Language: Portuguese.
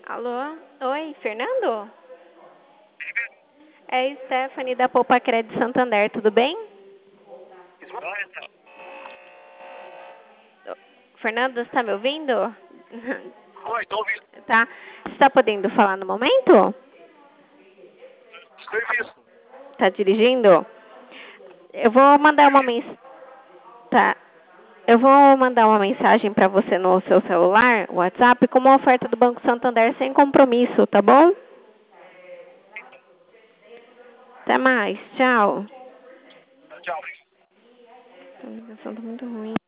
Alô? Oi, Fernando? É Stephanie da Poupa Crédito Santander, tudo bem? Fernando, você está me ouvindo? Oi, estou ouvindo. Tá. Você está podendo falar no momento? Serviço. Está dirigindo? Eu vou mandar uma mensagem. Tá. Eu vou mandar uma mensagem para você no seu celular, WhatsApp, com uma oferta do Banco Santander sem compromisso, tá bom? Até mais. Tchau. Tchau. A ligação tá muito ruim.